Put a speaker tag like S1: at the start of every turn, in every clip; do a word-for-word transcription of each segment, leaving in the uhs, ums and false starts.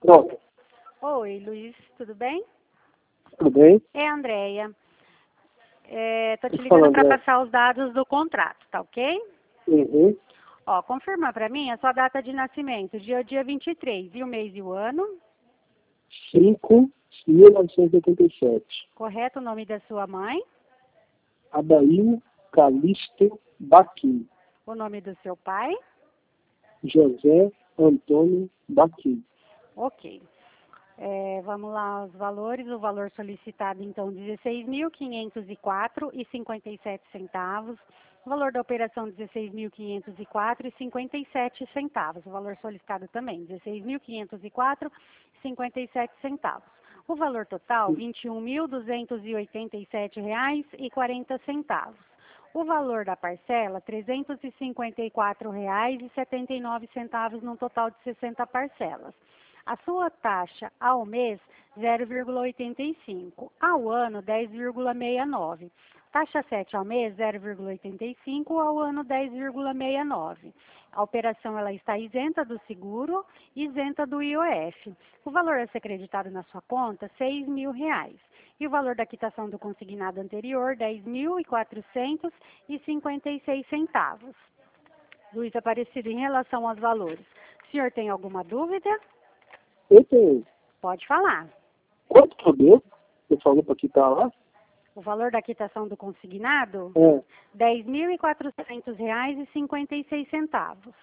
S1: Pronto.
S2: Oi, Luiz, tudo bem?
S1: Tudo bem?
S2: É a Andréia. É, tô te
S1: Fala,
S2: ligando para
S1: André.
S2: passar os dados do contrato, tá ok?
S1: Uhum.
S2: Ó, confirma para mim a sua data de nascimento, dia dia vinte e três, e o mês e o ano,
S1: cinco de mil novecentos e oitenta e sete.
S2: correto? O nome da sua mãe,
S1: Adair Calixto Baquim.
S2: o nome do seu pai,
S1: José Antônio Baquim.
S2: ok. É, vamos lá, os valores. O valor solicitado, então, dezesseis mil quinhentos e quatro e cinquenta e sete centavos. O valor da operação, dezesseis mil quinhentos e quatro e cinquenta e sete centavos. O valor solicitado também, dezesseis mil quinhentos e quatro e cinquenta e sete centavos. O valor total, vinte e um mil duzentos e oitenta e sete reais e quarenta centavos. O valor da parcela, trezentos e cinquenta e quatro reais e setenta e nove centavos, num total de sessenta parcelas. A sua taxa ao mês, zero vírgula oitenta e cinco. Ao ano, dez vírgula sessenta e nove. Taxa sete ao mês, zero vírgula oitenta e cinco. Ao ano, dez vírgula sessenta e nove. A operação ela está isenta do seguro, isenta do I O F. O valor a ser creditado na sua conta, seis mil reais. E o valor da quitação do consignado anterior, dez mil quatrocentos e cinquenta e seis centavos. Luiz Aparecido, em relação aos valores, o senhor tem alguma dúvida?
S1: Eu tenho.
S2: Pode falar.
S1: Quanto que eu devo? Você falou para quitar lá?
S2: O valor da quitação do consignado?
S1: É.
S2: dez mil e quatrocentos reais e cinquenta e seis centavos.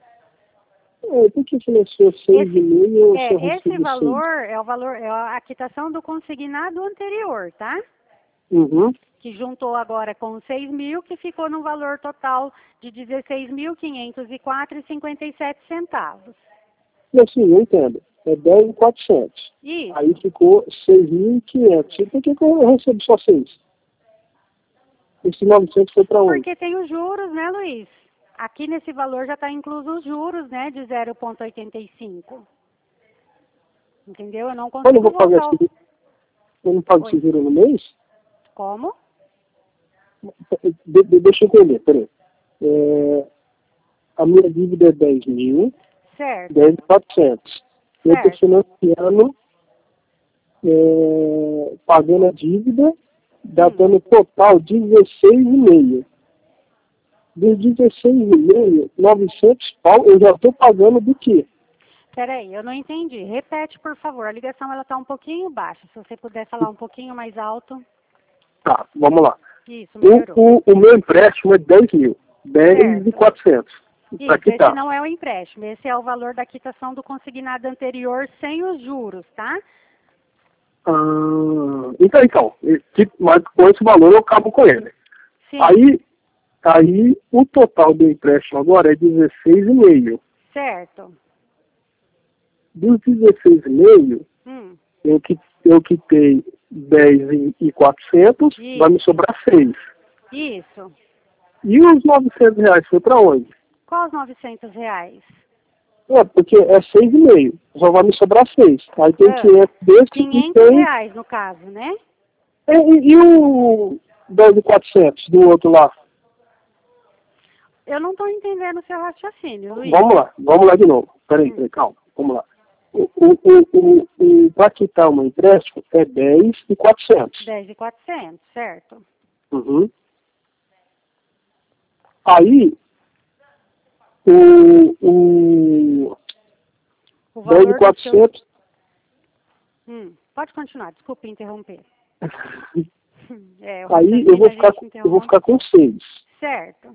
S1: É, por que financiou seis
S2: Esse,
S1: e meio ou só
S2: é, esse
S1: recebeu
S2: valor
S1: seis?
S2: é o valor, é a quitação do consignado anterior, tá?
S1: Uhum.
S2: Que juntou agora com os seis mil, que ficou no valor total de dezesseis mil quinhentos e quatro e cinquenta e sete centavos.
S1: E assim, eu entendo. É dez mil e quatrocentos.
S2: Isso.
S1: Aí ficou seis mil e quinhentos. E por que que eu recebo só seis? Esse novecentos foi para onde?
S2: Porque tem os juros, né, Luiz? Aqui nesse valor já está incluso os juros, né, de zero vírgula oitenta e cinco. Entendeu? Eu não
S1: Eu não
S2: consigo
S1: vou pagar
S2: voltar.
S1: esse, eu não pago
S2: Oi.
S1: esse juro no mês?
S2: Como?
S1: De, de, deixa eu entender, peraí. É, a minha dívida é dez mil,
S2: Certo,
S1: dez mil e quatrocentos. Eu estou
S2: certo.
S1: financiando, é, pagando a dívida, dá
S2: Hum.
S1: dando total dezesseis e meio. Dos dezesseis e meio, novecentos pau, eu já estou pagando do quê?
S2: Peraí, eu não entendi. Repete, por favor. A ligação ela está um pouquinho baixa. Se você puder falar um pouquinho mais alto.
S1: Tá, vamos lá.
S2: Isso,
S1: O,
S2: melhorou.
S1: o, o meu empréstimo é dez mil, dez mil e
S2: Certo.
S1: quatrocentos. Para
S2: Isso, esse
S1: quitar.
S2: não é o empréstimo. Esse é o valor da quitação do consignado anterior sem os juros, tá?
S1: Ah, então, então, esse- mas com esse valor eu acabo com ele.
S2: Sim,
S1: Aí, aí o total do empréstimo agora é dezesseis e meio.
S2: certo.
S1: Dos dezesseis e meio,
S2: Hum,
S1: eu, qui- eu quitei dez e quatrocentos, vai me
S2: isso,
S1: sobrar seis.
S2: isso.
S1: E os novecentos reais foi para onde?
S2: Qual os novecentos reais?
S1: É, porque é seis e meio, só vai me sobrar seis. Aí tem
S2: Ah,
S1: quinhentos desse e
S2: quinhentos
S1: tem...
S2: reais, no caso, né?
S1: E, e, e o dez e quatrocentos do outro lá?
S2: Eu não estou entendendo o seu raciocínio, Luiz.
S1: Vamos lá, vamos lá de novo. Peraí,
S2: Hum,
S1: peraí, calma, vamos lá. O, o, o, o, o, para quitar um empréstimo é dez e quatrocentos.
S2: dez e quatrocentos, certo?
S1: Uhum. Aí, o, o
S2: O
S1: dez e
S2: valor do seu...
S1: quatrocentos,
S2: Hum, pode continuar, desculpe interromper. É, o
S1: aí eu
S2: raciocínio
S1: vou
S2: a
S1: ficar,
S2: gente
S1: com- eu vou
S2: interrompe.
S1: ficar com seis.
S2: Certo.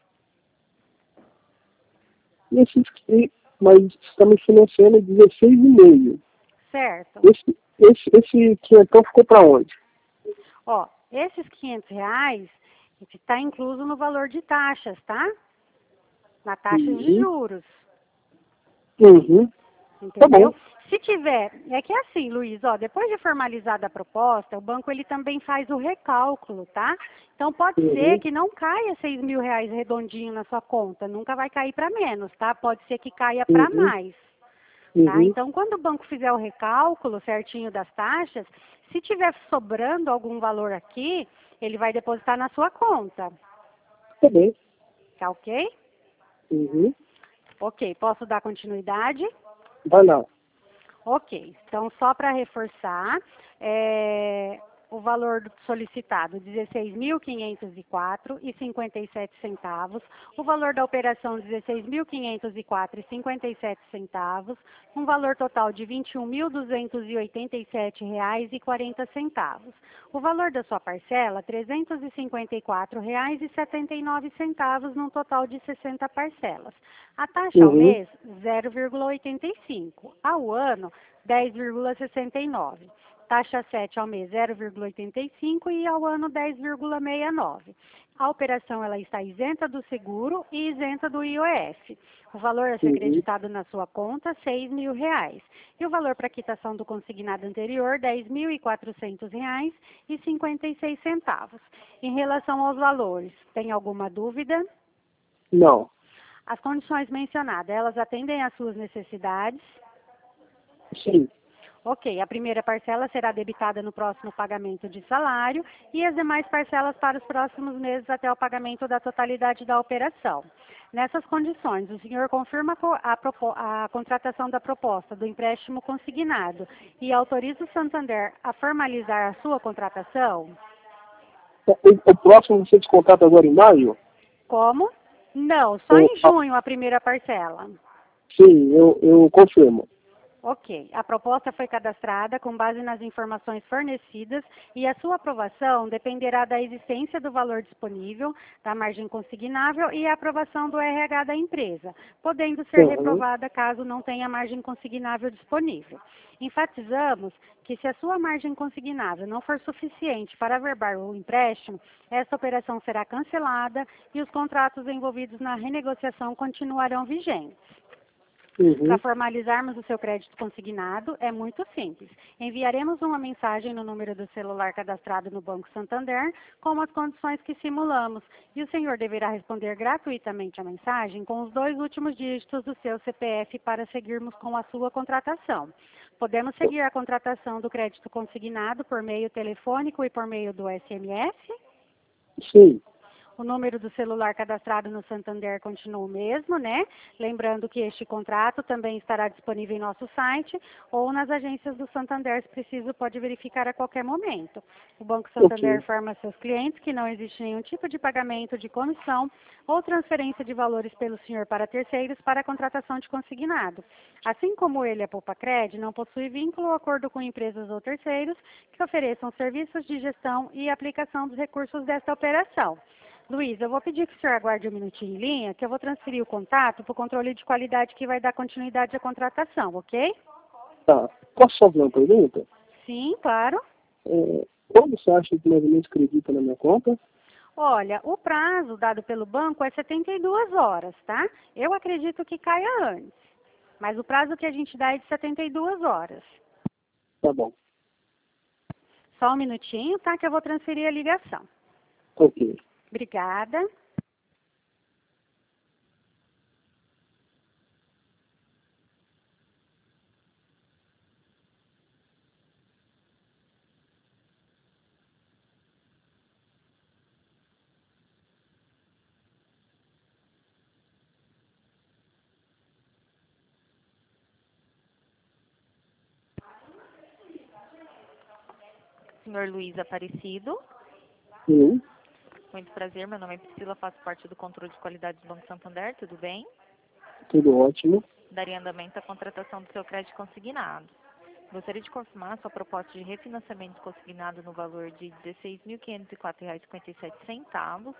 S1: E esses, e, mas está me financiando dezesseis e meio.
S2: Certo.
S1: Esse, esse, esse quinhentão ficou para onde?
S2: Ó, esses quinhentos reais está incluso no valor de taxas, tá? Na taxa de
S1: Uhum.
S2: juros,
S1: Uhum. Tá bom.
S2: entendeu? Se tiver, é que é assim, Luiz, ó, depois de formalizada a proposta, o banco ele também faz o recálculo, tá? Então pode
S1: Uhum.
S2: ser que não caia seis mil reais redondinho na sua conta, nunca vai cair para menos, tá? Pode ser que caia para
S1: Uhum.
S2: mais. Tá?
S1: Uhum.
S2: Então, quando o banco fizer o recálculo certinho das taxas, se tiver sobrando algum valor aqui, ele vai depositar na sua conta.
S1: Tá bem.
S2: Tá ok?
S1: Uhum.
S2: Ok, posso dar continuidade?
S1: Vai lá.
S2: Ok, então só para reforçar, é, o valor solicitado dezesseis mil quinhentos e quatro e cinquenta e sete centavos, o valor da operação dezesseis mil quinhentos e quatro e cinquenta e sete centavos, um valor total de vinte e um mil duzentos e oitenta e sete reais e quarenta centavos. O valor da sua parcela trezentos e cinquenta e quatro reais e setenta e nove centavos, num total de sessenta parcelas. A taxa ao
S1: Uhum.
S2: mês zero vírgula oitenta e cinco, ao ano dez vírgula sessenta e nove. Taxa sete ao mês zero vírgula oitenta e cinco e ao ano dez vírgula sessenta e nove. A operação ela está isenta do seguro e isenta do I O F. O valor a ser
S1: Uhum.
S2: creditado na sua conta, seis mil reais. E o valor para quitação do consignado anterior, dez mil e quatrocentos reais e cinquenta e seis centavos. Em relação aos valores, tem alguma dúvida?
S1: Não.
S2: As condições mencionadas, elas atendem às suas necessidades?
S1: Sim.
S2: Ok, a primeira parcela será debitada no próximo pagamento de salário e as demais parcelas para os próximos meses até o pagamento da totalidade da operação. Nessas condições, o senhor confirma a, propo- a contratação da proposta do empréstimo consignado e autoriza o Santander a formalizar a sua contratação?
S1: O, o próximo você descontata agora em maio?
S2: Como? Não, só
S1: O-
S2: em
S1: a-
S2: junho a primeira parcela.
S1: sim, eu, eu confirmo.
S2: Ok. A proposta foi cadastrada com base nas informações fornecidas e a sua aprovação dependerá da existência do valor disponível, da margem consignável e a aprovação do R H da empresa, podendo ser
S1: Uhum.
S2: reprovada caso não tenha margem consignável disponível. Enfatizamos que se a sua margem consignável não for suficiente para averbar o empréstimo, esta operação será cancelada e os contratos envolvidos na renegociação continuarão vigentes.
S1: Uhum.
S2: Para formalizarmos o seu crédito consignado, é muito simples. Enviaremos uma mensagem no número do celular cadastrado no Banco Santander com as condições que simulamos e o senhor deverá responder gratuitamente a mensagem com os dois últimos dígitos do seu C P F para seguirmos com a sua contratação. Podemos seguir a contratação do crédito consignado por meio telefônico e por meio do S M S?
S1: Sim.
S2: O número do celular cadastrado no Santander continua o mesmo, né? Lembrando que este contrato também estará disponível em nosso site ou nas agências do Santander, se preciso, pode verificar a qualquer momento. O Banco Santander
S1: Ok.
S2: informa a seus clientes que não existe nenhum tipo de pagamento de comissão ou transferência de valores pelo senhor para terceiros para a contratação de consignado. Assim como ele, a Poupa-Cred, não possui vínculo ou acordo com empresas ou terceiros que ofereçam serviços de gestão e aplicação dos recursos desta operação. Luiz, eu vou pedir que o senhor aguarde um minutinho em linha, que eu vou transferir o contato para o controle de qualidade que vai dar continuidade à contratação, ok?
S1: Tá. Posso fazer uma pergunta?
S2: Sim, claro.
S1: É, quando você acha que mais ou menos acredita na minha conta?
S2: Olha, o prazo dado pelo banco é setenta e duas horas, tá? Eu acredito que caia antes, mas o prazo que a gente dá é de setenta e duas horas.
S1: Tá bom.
S2: Só um minutinho, tá? Que eu vou transferir a ligação.
S1: Ok.
S2: Obrigada.
S3: Senhor Luiz Aparecido,
S1: Sim.
S3: muito prazer, meu nome é Priscila, faço parte do controle de qualidade do Banco Santander, tudo bem?
S1: Tudo ótimo.
S3: Daria andamento à contratação do seu crédito consignado. Gostaria de confirmar a sua proposta de refinanciamento consignado no valor de dezesseis mil quinhentos e quatro reais e cinquenta e sete centavos.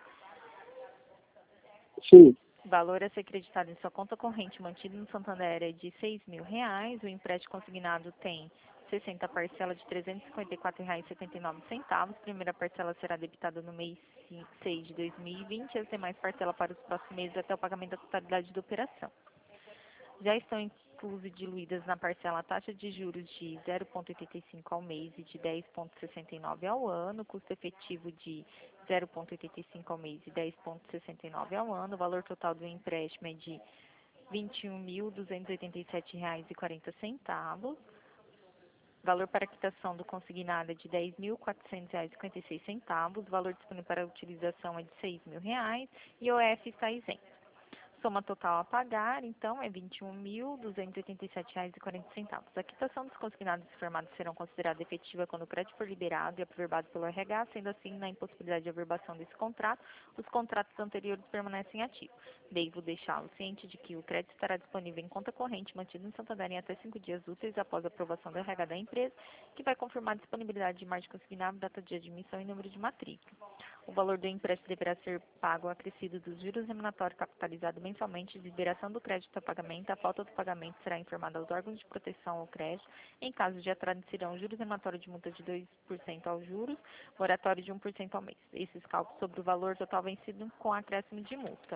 S1: Sim.
S3: Valor a ser creditado em sua conta corrente mantido no Santander é de seis mil reais. O empréstimo consignado tem sessenta parcelas de trezentos e cinquenta e quatro reais e setenta e nove centavos. Primeira parcela será debitada no mês seis de dois mil e vinte e as demais parcelas para os próximos meses até o pagamento da totalidade da operação. Já estão inclusas e diluídas na parcela a taxa de juros de zero vírgula oitenta e cinco ao mês e de dez vírgula sessenta e nove ao ano, custo efetivo de zero vírgula oitenta e cinco ao mês e dez vírgula sessenta e nove ao ano. O valor total do empréstimo é de vinte e um mil duzentos e oitenta e sete reais e quarenta centavos. Valor para quitação do consignado é de dez mil quatrocentos reais e cinquenta e seis centavos. Valor disponível para utilização é de seis mil reais e o O F está isento. Soma total a pagar, então, é vinte e um mil, duzentos e oitenta e sete reais e quarenta centavos. A quitação dos consignados e firmados serão considerada efetiva quando o crédito for liberado e averbado pelo R H, sendo assim, na impossibilidade de averbação desse contrato, os contratos anteriores permanecem ativos. Devo deixá-lo ciente de que o crédito estará disponível em conta corrente mantido em Santander em até cinco dias úteis após a aprovação do R H da empresa, que vai confirmar a disponibilidade de margem consignada, data de admissão e número de matrícula. O valor do empréstimo deverá ser pago acrescido dos juros remuneratórios capitalizados mensalmente de liberação do crédito a pagamento. A falta do pagamento será informada aos órgãos de proteção ao crédito. Em caso de atraso, serão juros remuneratórios de multa de dois por cento aos juros, moratório de um por cento ao mês. Esses cálculos sobre o valor total vencido com acréscimo de multa.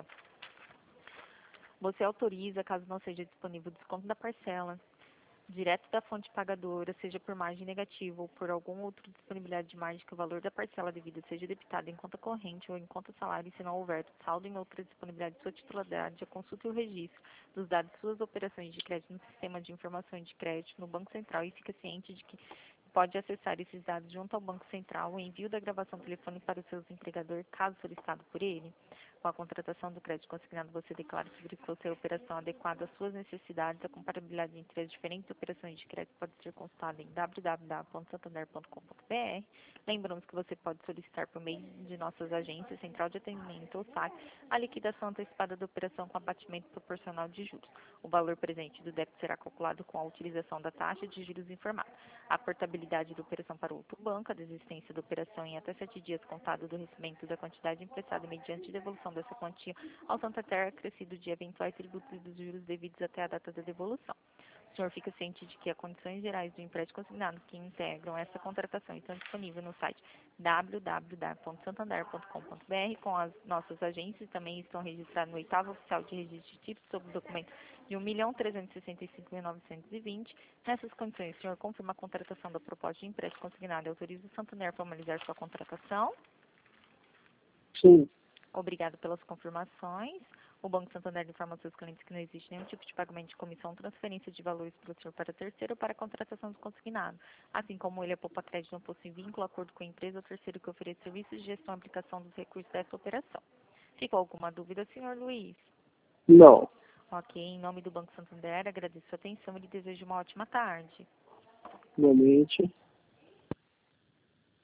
S3: Você autoriza, caso não seja disponível o desconto da parcela, direto da fonte pagadora, seja por margem negativa ou por alguma outra disponibilidade de margem que o valor da parcela devida seja debitado em conta corrente ou em conta salário, se não houver saldo em outra disponibilidade de sua titularidade, a consulta e o registro dos dados de suas operações de crédito no sistema de informações de crédito no Banco Central e fica ciente de que pode acessar esses dados junto ao Banco Central o envio da gravação telefônica para o seu empregador, caso solicitado por ele. Com a contratação do crédito consignado, você declara que verificou se a operação adequada às suas necessidades. A comparabilidade entre as diferentes operações de crédito pode ser consultada em w w w ponto santander ponto com ponto b r. Lembramos que você pode solicitar por meio de nossas agências, Central de Atendimento ou S A C, a liquidação antecipada da operação com abatimento proporcional de juros. O valor presente do débito será calculado com a utilização da taxa de juros informada. A portabilidade da operação para outro banco, a desistência da operação em até sete dias contado do recebimento da quantidade emprestada mediante devolução dessa quantia ao Santander acrescido de eventuais tributos e dos juros devidos até a data da devolução. O senhor fica ciente de que as condições gerais do empréstimo consignado que integram essa contratação estão disponíveis no site w w w ponto santander ponto com ponto b r. Com as nossas agências também estão registradas no oitavo oficial de registro de títulos sob o documento de um milhão trezentos e sessenta e cinco mil novecentos e vinte. Nessas condições, o senhor confirma a contratação da proposta de empréstimo consignado e autoriza o Santander a formalizar sua contratação?
S1: Sim.
S3: Obrigado pelas confirmações. O Banco Santander informa aos seus clientes que não existe nenhum tipo de pagamento de comissão, transferência de valores pelo senhor para terceiro ou para a contratação do consignado. Assim como ele, a Poupa Crédito não possui vínculo, acordo com a empresa ou terceiro que ofereça serviços de gestão e aplicação dos recursos dessa operação. Ficou alguma dúvida, senhor Luiz?
S1: Não.
S3: Ok, em nome do Banco Santander, agradeço a atenção e lhe desejo uma ótima tarde.
S1: Igualmente.